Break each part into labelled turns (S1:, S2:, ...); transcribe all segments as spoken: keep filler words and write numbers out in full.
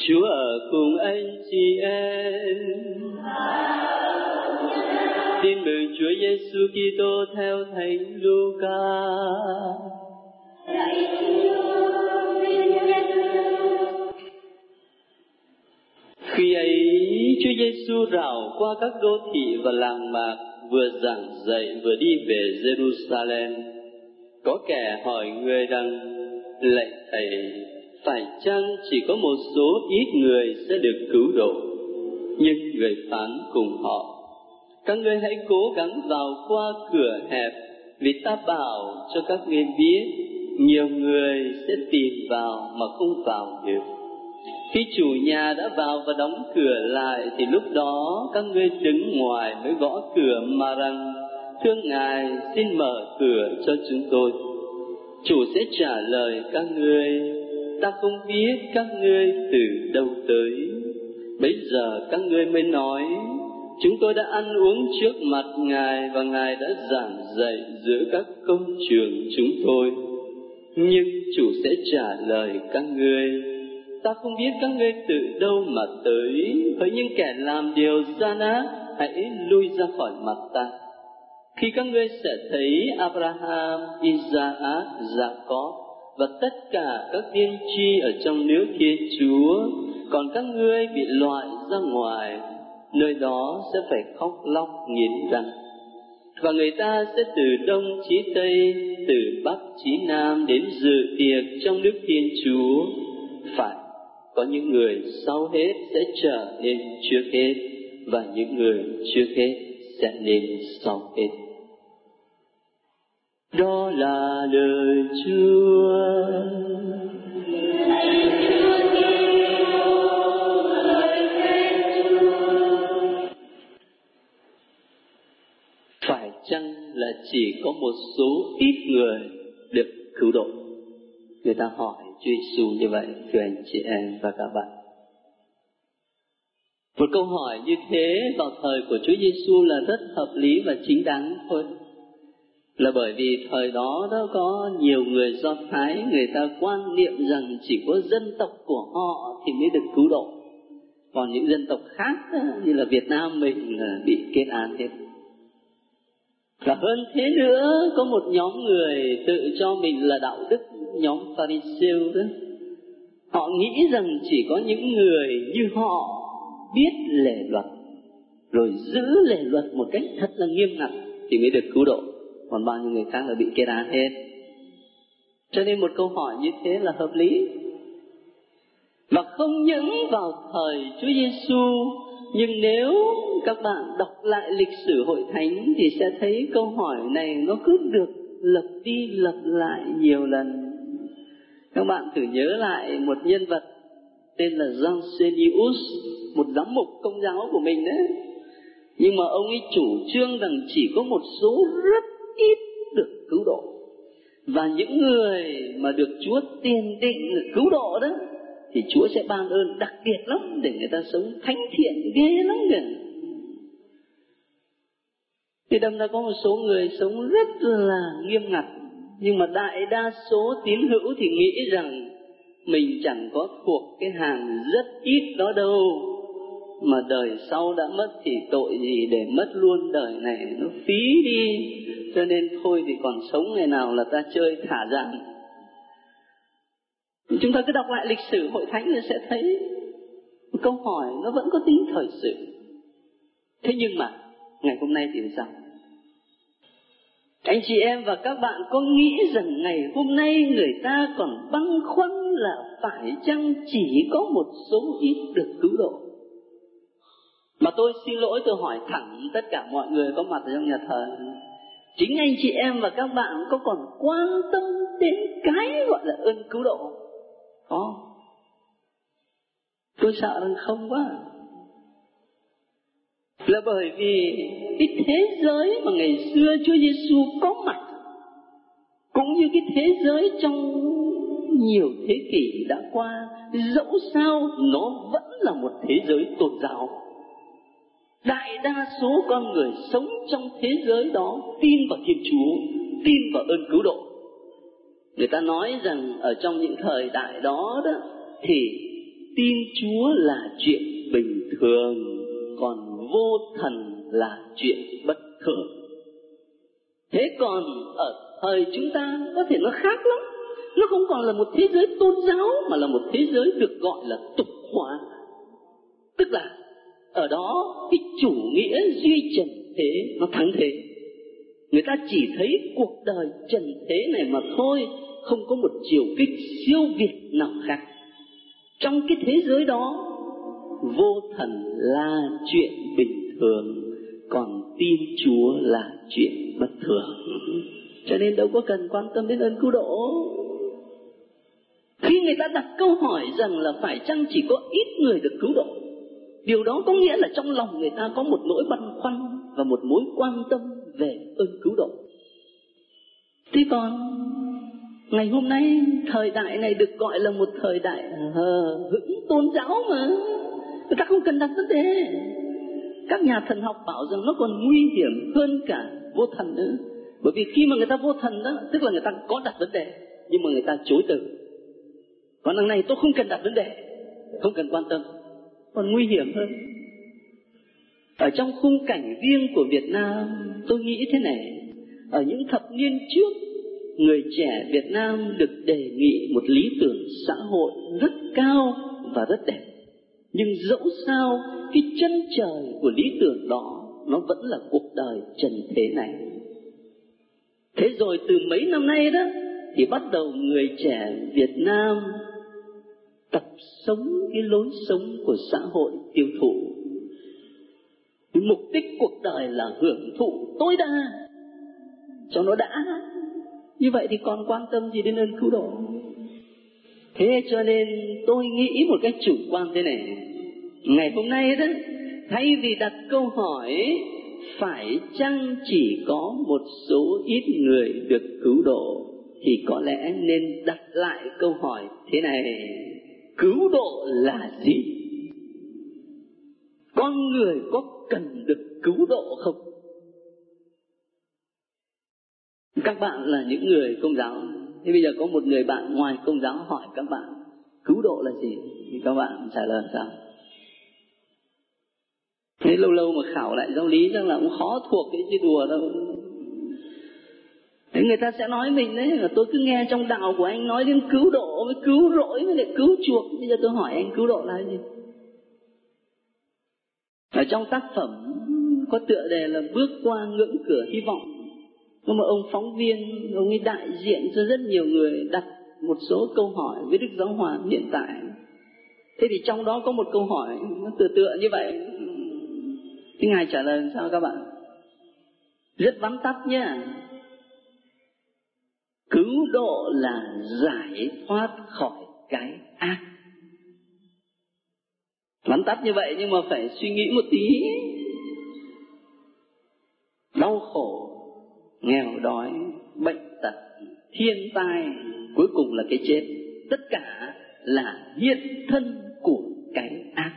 S1: Chúa ở cùng anh chị em. Tin mừng Chúa Giêsu Kitô theo Thánh Luca. Khi ấy, Chúa Giêsu rảo qua các đô thị và làng mạc, vừa giảng dạy vừa đi về Jerusalem. Có kẻ hỏi người rằng: lạy Thầy, phải chăng chỉ có một số ít người sẽ được cứu độ? Nhưng người phán cùng họ: các ngươi hãy cố gắng vào qua cửa hẹp, vì ta bảo cho các ngươi biết, nhiều người sẽ tìm vào mà không vào được. Khi chủ nhà đã vào và đóng cửa lại, thì lúc đó các ngươi đứng ngoài mới gõ cửa mà rằng: thưa Ngài, xin mở cửa cho chúng tôi. Chủ sẽ trả lời các ngươi: ta không biết các ngươi từ đâu tới. Bấy giờ các ngươi mới nói: chúng tôi đã ăn uống trước mặt Ngài, và Ngài đã giảng dạy giữa các công trường chúng tôi. Nhưng chủ sẽ trả lời các ngươi: ta không biết các ngươi từ đâu mà tới. Hỡi những kẻ làm điều gian ác, hãy lui ra khỏi mặt ta. Khi các ngươi sẽ thấy Abraham, Isaac, Jacob và tất cả các tiên tri ở trong nước Thiên Chúa, còn các ngươi bị loại ra ngoài, nơi đó sẽ phải khóc lóc nghiến răng. Và người ta sẽ từ đông chí tây, từ bắc chí nam đến dự tiệc trong nước Thiên Chúa. Phải có những người sau hết sẽ trở nên trước hết, và những người trước hết sẽ nên sau hết. Đó là lời Chúa. Phải chăng là chỉ có một số ít người được cứu độ? Người ta hỏi Chúa Giêsu như vậy, thưa anh chị em và các bạn. Một câu hỏi như thế vào thời của Chúa Giêsu là rất hợp lý và chính đáng thôi. Là bởi vì thời đó đó có nhiều người Do Thái, người ta quan niệm rằng chỉ có dân tộc của họ thì mới được cứu độ, còn những dân tộc khác như là Việt Nam mình là bị kết án hết. Và hơn thế nữa, có một nhóm người tự cho mình là đạo đức, nhóm Pharisêu đó. Họ nghĩ rằng chỉ có những người như họ biết lề luật, rồi giữ lề luật một cách thật là nghiêm ngặt thì mới được cứu độ, còn bao nhiêu người khác là bị kết án hết. Cho nên một câu hỏi như thế là hợp lý. Và không những vào thời Chúa Giêsu, nhưng nếu các bạn đọc lại lịch sử hội thánh thì sẽ thấy câu hỏi này nó cứ được lặp đi lặp lại nhiều lần. Các bạn thử nhớ lại một nhân vật tên là Jansenius, một giám mục Công giáo của mình đấy. Nhưng mà ông ấy chủ trương rằng chỉ có một số rất ít được cứu độ, và những người mà được Chúa tiền định cứu độ đó thì Chúa sẽ ban ơn đặc biệt lắm để người ta sống thánh thiện ghê lắm kìa. Thì đâm ra có một số người sống rất là nghiêm ngặt, nhưng mà đại đa số tín hữu thì nghĩ rằng mình chẳng có thuộc cái hàng rất ít đó đâu, mà đời sau đã mất thì tội gì để mất luôn đời này, nó phí đi, cho nên thôi thì còn sống ngày nào là ta chơi thả rằng. Chúng ta cứ đọc lại lịch sử hội thánh thì sẽ thấy một câu hỏi nó vẫn có tính thời sự. Thế nhưng mà ngày hôm nay thì sao? Anh chị em và các bạn có nghĩ rằng ngày hôm nay người ta còn băn khoăn là phải chăng chỉ có một số ít được cứu độ? Mà tôi xin lỗi, tôi hỏi thẳng tất cả mọi người có mặt ở trong nhà thờ, chính anh chị em và các bạn có còn quan tâm đến cái gọi là ơn cứu độ? Có. Tôi sợ rằng không quá. Là bởi vì cái thế giới mà ngày xưa Chúa Giêsu có mặt, cũng như cái thế giới trong nhiều thế kỷ đã qua, dẫu sao nó vẫn là một thế giới tôn giáo. Đại đa số con người sống trong thế giới đó tin vào Thiên Chúa, tin vào ơn cứu độ. Người ta nói rằng ở trong những thời đại đó đó thì tin Chúa là chuyện bình thường, còn vô thần là chuyện bất thường. Thế còn ở thời chúng ta có thể nó khác lắm. Nó không còn là một thế giới tôn giáo, mà là một thế giới được gọi là tục hóa. Tức là ở đó cái chủ nghĩa duy trần thế nó thắng thế. Người ta chỉ thấy cuộc đời trần thế này mà thôi, không có một chiều kích siêu việt nào khác. Trong cái thế giới đó, vô thần là chuyện bình thường, còn tin Chúa là chuyện bất thường. Cho nên đâu có cần quan tâm đến ơn cứu độ. Khi người ta đặt câu hỏi rằng là phải chăng chỉ có ít người được cứu độ, điều đó có nghĩa là trong lòng người ta có một nỗi băn khoăn và một mối quan tâm về ơn cứu độ. Thế còn ngày hôm nay, thời đại này được gọi là một thời đại hờ hững tôn giáo mà, người ta không cần đặt vấn đề. Các nhà thần học bảo rằng nó còn nguy hiểm hơn cả vô thần nữa. Bởi vì khi mà người ta vô thần đó, tức là người ta có đặt vấn đề, nhưng mà người ta chối từ. Còn đằng này tôi không cần đặt vấn đề, không cần quan tâm, còn nguy hiểm hơn. Ở trong khung cảnh riêng của Việt Nam, tôi nghĩ thế này. Ở những thập niên trước, người trẻ Việt Nam được đề nghị một lý tưởng xã hội rất cao và rất đẹp. Nhưng dẫu sao, cái chân trời của lý tưởng đó nó vẫn là cuộc đời trần thế này. Thế rồi từ mấy năm nay đó, thì bắt đầu người trẻ Việt Nam tập sống cái lối sống của xã hội tiêu thụ. Mục đích cuộc đời là hưởng thụ tối đa cho nó đã. Như vậy thì còn quan tâm gì đến ơn cứu độ? Thế cho nên tôi nghĩ một cách chủ quan thế này. Ngày hôm nay đó, thay vì đặt câu hỏi phải chăng chỉ có một số ít người được cứu độ, thì có lẽ nên đặt lại câu hỏi thế này: cứu độ là gì? Con người có cần được cứu độ không? Các bạn là những người Công giáo, thế bây giờ có một người bạn ngoài Công giáo hỏi các bạn cứu độ là gì, thì các bạn trả lời sao? Thế lâu lâu mà khảo lại giáo lý chắc là cũng khó thuộc cái chữ đùa đâu. Thế người ta sẽ nói mình đấy, là tôi cứ nghe trong đạo của anh nói đến cứu độ với cứu rỗi với lại cứu chuộc. Bây giờ tôi hỏi anh cứu độ là gì? Ở trong tác phẩm có tựa đề là Bước qua ngưỡng cửa hy vọng. Có một ông phóng viên, ông ấy đại diện cho rất nhiều người đặt một số câu hỏi với Đức Giáo Hoàng hiện tại. Thế thì trong đó có một câu hỏi nó tựa tựa như vậy. Thế Ngài trả lời làm sao các bạn? Rất vắn tắt nhé. Cứu độ là giải thoát khỏi cái ác. Vắn tắt như vậy nhưng mà phải suy nghĩ một tí. Đau khổ, nghèo đói, bệnh tật, thiên tai, cuối cùng là cái chết. Tất cả là hiện thân của cái ác.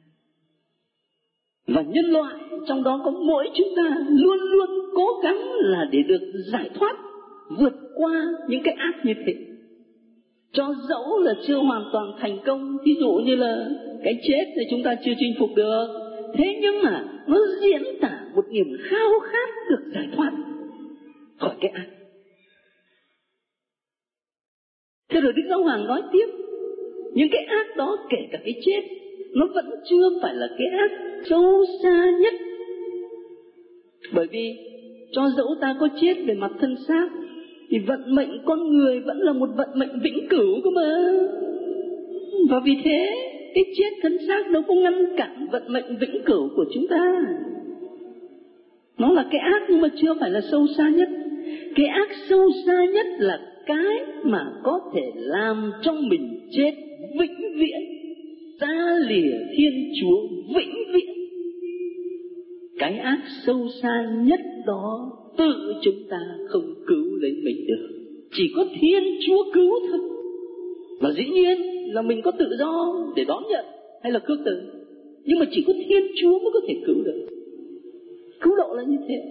S1: Và nhân loại trong đó có mỗi chúng ta luôn luôn cố gắng là để được giải thoát, vượt qua những cái ác như thế. Cho dẫu là chưa hoàn toàn thành công, ví dụ như là cái chết thì chúng ta chưa chinh phục được, thế nhưng mà nó diễn tả một niềm khao khát được giải thoát khỏi cái ác. Thế rồi Đức Giáo Hoàng nói tiếp, những cái ác đó kể cả cái chết, nó vẫn chưa phải là cái ác sâu xa nhất. Bởi vì cho dẫu ta có chết về mặt thân xác, thì vận mệnh con người vẫn là một vận mệnh vĩnh cửu cơ mà. Và vì thế, cái chết thân xác đâu có ngăn cản vận mệnh vĩnh cửu của chúng ta. Nó là cái ác nhưng mà chưa phải là sâu xa nhất. Cái ác sâu xa nhất là cái mà có thể làm cho mình chết vĩnh viễn, xa lìa Thiên Chúa vĩnh viễn. Cái ác sâu xa nhất đó tự chúng ta không cứu lấy mình được, chỉ có Thiên Chúa cứu thôi. Và dĩ nhiên là mình có tự do để đón nhận hay là cư tử, nhưng mà chỉ có Thiên Chúa mới có thể cứu được. Cứu độ là như thế.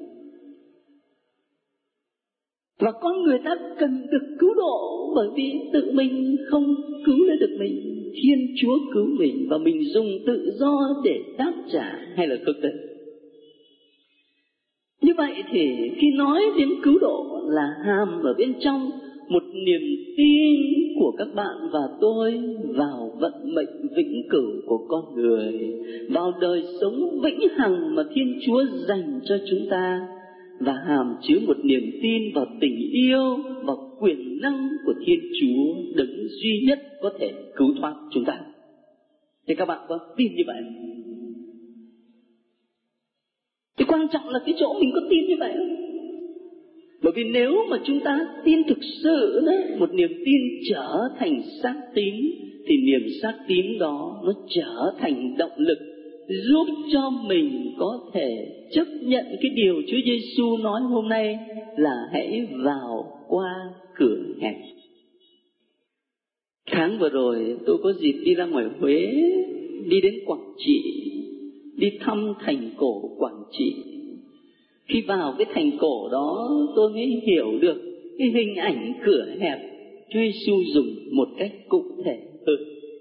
S1: Và con người ta cần được cứu độ bởi vì tự mình không cứu lấy được mình. Thiên Chúa cứu mình và mình dùng tự do để đáp trả hay là khước từ. Như vậy thì khi nói đến cứu độ là hàm ở bên trong một niềm tin của các bạn và tôi vào vận mệnh vĩnh cửu của con người, vào đời sống vĩnh hằng mà Thiên Chúa dành cho chúng ta, và hàm chứa một niềm tin vào tình yêu và quyền năng của Thiên Chúa đấng duy nhất có thể cứu thoát chúng ta. Thì các bạn có tin như vậy? Thì quan trọng là cái chỗ mình có tin như vậy không? Bởi vì nếu mà chúng ta tin thực sự đó, một niềm tin trở thành xác tín, thì niềm xác tín đó nó trở thành động lực giúp cho mình có thể chấp nhận cái điều Chúa Giêsu nói hôm nay là hãy vào qua cửa hẹp. Tháng vừa rồi tôi có dịp đi ra ngoài Huế, đi đến Quảng Trị, đi thăm thành cổ Quảng Trị. Khi vào cái thành cổ đó, tôi mới hiểu được cái hình ảnh cửa hẹp Chúa Giêsu dùng một cách cụ thể hơn.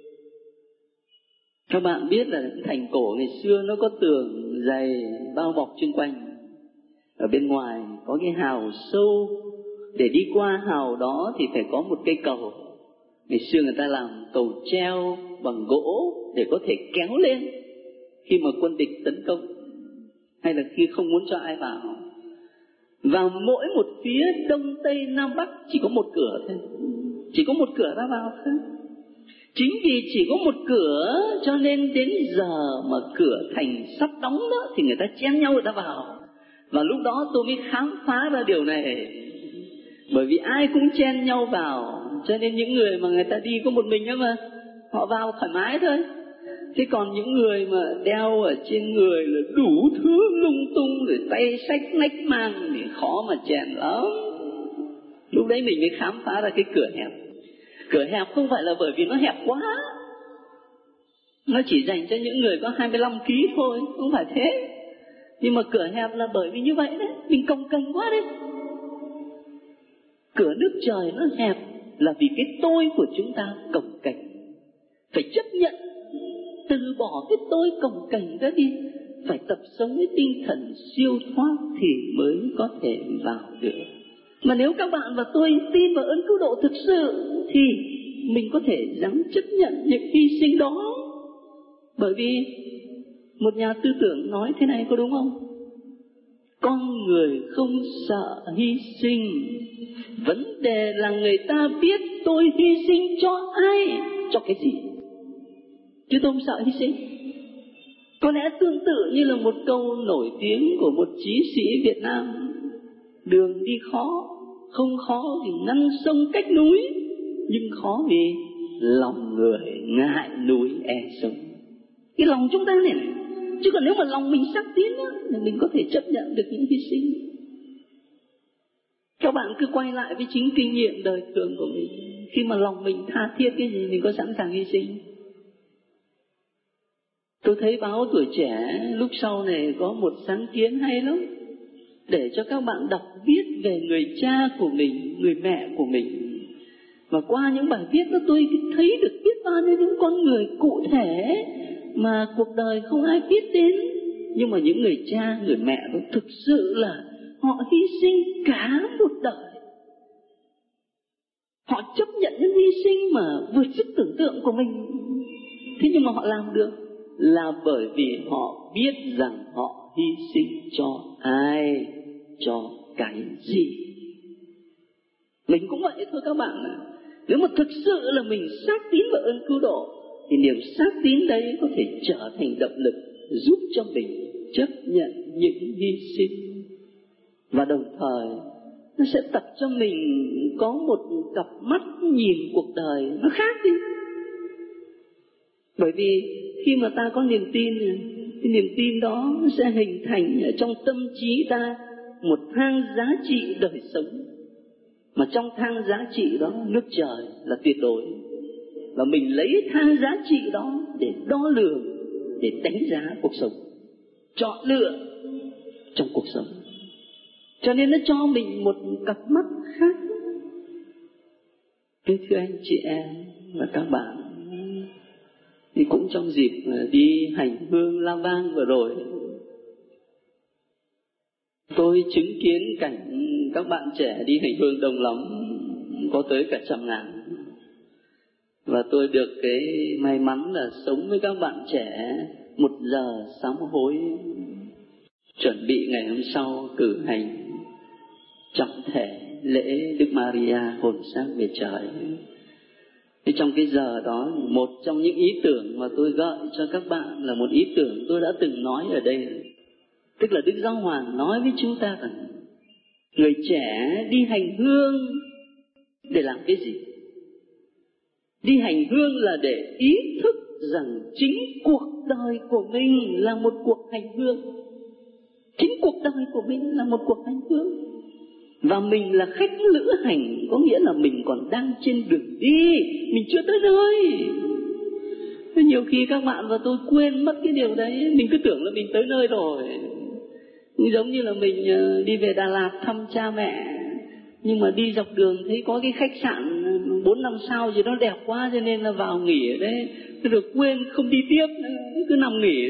S1: Các bạn biết là thành cổ ngày xưa nó có tường dày bao bọc xung quanh. Ở bên ngoài có cái hào sâu, để đi qua hào đó thì phải có một cây cầu. Ngày xưa người ta làm cầu treo bằng gỗ để có thể kéo lên khi mà quân địch tấn công, hay là khi không muốn cho ai vào. Vào mỗi một phía đông tây nam bắc chỉ có một cửa thôi, chỉ có một cửa ra vào thôi. Chính vì chỉ có một cửa cho nên đến giờ mà cửa thành sắp đóng đó thì người ta chen nhau người ta vào. Và lúc đó tôi mới khám phá ra điều này. Bởi vì ai cũng chen nhau vào, cho nên những người mà người ta đi có một mình đó mà họ vào thoải mái thôi. Thế còn những người mà đeo ở trên người là đủ thứ lung tung, rồi tay xách nách mang thì khó mà chèn lắm. Lúc đấy mình mới khám phá ra cái cửa hẹp. Cửa hẹp không phải là bởi vì nó hẹp quá, nó chỉ dành cho những người có hai mươi lăm ki lô gam thôi, không phải thế. Nhưng mà cửa hẹp là bởi vì như vậy đấy, mình cồng kềnh quá đấy. Cửa nước trời nó hẹp là vì cái tôi của chúng ta cồng kềnh. Phải chấp nhận, từ bỏ cái tôi cồng kềnh đó đi, phải tập sống với tinh thần siêu thoát thì mới có thể vào được. Mà nếu các bạn và tôi tin vào ơn cứu độ thực sự thì mình có thể dám chấp nhận những hy sinh đó. Bởi vì một nhà tư tưởng nói thế này, có đúng không? Con người không sợ hy sinh, vấn đề là người ta biết tôi hy sinh cho ai, cho cái gì, chứ tôi không sợ hy sinh. Có lẽ tương tự như là một câu nổi tiếng của một chí sĩ Việt Nam: đường đi khó, không khó vì ngăn sông cách núi, nhưng khó vì lòng người ngại núi e sông. Cái lòng chúng ta này, chứ còn nếu mà lòng mình sắc tín á, thì mình có thể chấp nhận được những hy sinh. Các bạn cứ quay lại với chính kinh nghiệm đời thường của mình. Khi mà lòng mình tha thiết cái gì, mình có sẵn sàng hy sinh. Tôi thấy báo Tuổi Trẻ lúc sau này có một sáng kiến hay lắm, để cho các bạn đọc viết về người cha của mình, người mẹ của mình. Và qua những bài viết đó tôi thấy được biết bao nhiêu những con người cụ thể mà cuộc đời không ai biết đến. Nhưng mà những người cha, người mẹ đó thực sự là họ hy sinh cả một đời. Họ chấp nhận những hy sinh mà vượt sức tưởng tượng của mình. Thế nhưng mà họ làm được là bởi vì họ biết rằng họ hy sinh cho ai, cho cái gì. Mình cũng vậy thôi các bạn ạ. Nếu mà thực sự là mình xác tín vào ơn cứu độ thì niềm xác tín đấy có thể trở thành động lực giúp cho mình chấp nhận những hy sinh. Và đồng thời nó sẽ tập cho mình có một cặp mắt nhìn cuộc đời nó khác đi. Bởi vì khi mà ta có niềm tin, cái niềm tin đó sẽ hình thành ở trong tâm trí ta một thang giá trị đời sống. Mà trong thang giá trị đó, nước trời là tuyệt đối. Và mình lấy thang giá trị đó để đo lường, để đánh giá cuộc sống, chọn lựa trong cuộc sống. Cho nên nó cho mình một cặp mắt khác. Thưa anh chị em và các bạn, Thì cũng trong dịp đi hành hương La Vang vừa rồi, tôi chứng kiến cảnh các bạn trẻ đi hành hương đồng lắm, có tới cả trăm ngàn. Và tôi được cái may mắn là sống với các bạn trẻ một giờ sám hối, chuẩn bị ngày hôm sau cử hành trọng thể lễ Đức Maria hồn xác về trời. Thì trong cái giờ đó, một trong những ý tưởng mà tôi gợi cho các bạn là một ý tưởng tôi đã từng nói ở đây. Tức là Đức Giáo Hoàng nói với chúng ta rằng người trẻ đi hành hương để làm cái gì? Đi hành hương là để ý thức rằng chính cuộc đời của mình là một cuộc hành hương. Chính cuộc đời của mình là một cuộc hành hương. Và mình là khách lữ hành, có nghĩa là mình còn đang trên đường đi, mình chưa tới nơi. Nhiều khi các bạn và tôi quên mất cái điều đấy, mình cứ tưởng là mình tới nơi rồi. Giống như là mình đi về Đà Lạt thăm cha mẹ, nhưng mà đi dọc đường thấy có cái khách sạn bốn năm sao gì đó đẹp quá, cho nên là vào nghỉ ở đấy, rồi quên không đi tiếp, cứ nằm nghỉ.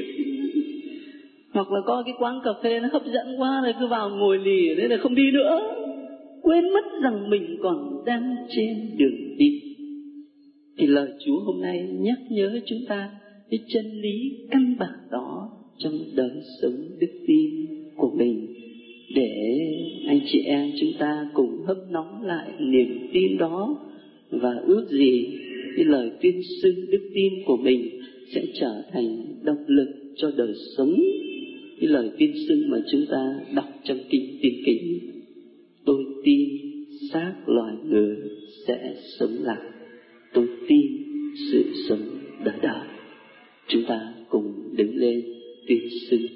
S1: Hoặc là có cái quán cà phê nó hấp dẫn quá rồi cứ vào ngồi lì ở đấy là không đi nữa, quên mất rằng mình còn đang trên đường đi. Thì lời Chúa hôm nay nhắc nhớ chúng ta cái chân lý căn bản đó trong đời sống đức tin của mình, để anh chị em chúng ta cùng hâm nóng lại niềm tin đó, và ước gì cái lời tuyên xưng đức tin của mình sẽ trở thành động lực cho đời sống. Cái lời tuyên xưng mà chúng ta đọc trong kinh Tiên Kính: tôi tin xác loài người sẽ sống lại, tôi tin sự sống đời đời. Chúng ta cùng đứng lên tuyên xưng